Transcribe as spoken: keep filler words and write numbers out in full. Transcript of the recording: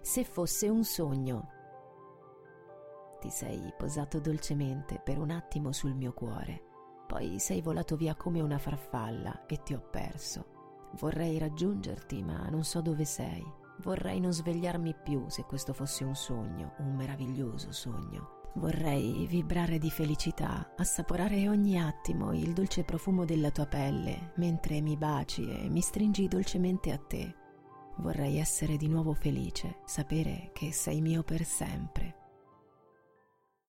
se fosse un sogno. Ti sei posato dolcemente per un attimo sul mio cuore, poi sei volato via come una farfalla e ti ho perso. Vorrei raggiungerti, ma non so dove sei. Vorrei non svegliarmi più se questo fosse un sogno, un meraviglioso sogno. Vorrei vibrare di felicità, assaporare ogni attimo il dolce profumo della tua pelle mentre mi baci e mi stringi dolcemente a te. Vorrei essere di nuovo felice, sapere che sei mio per sempre.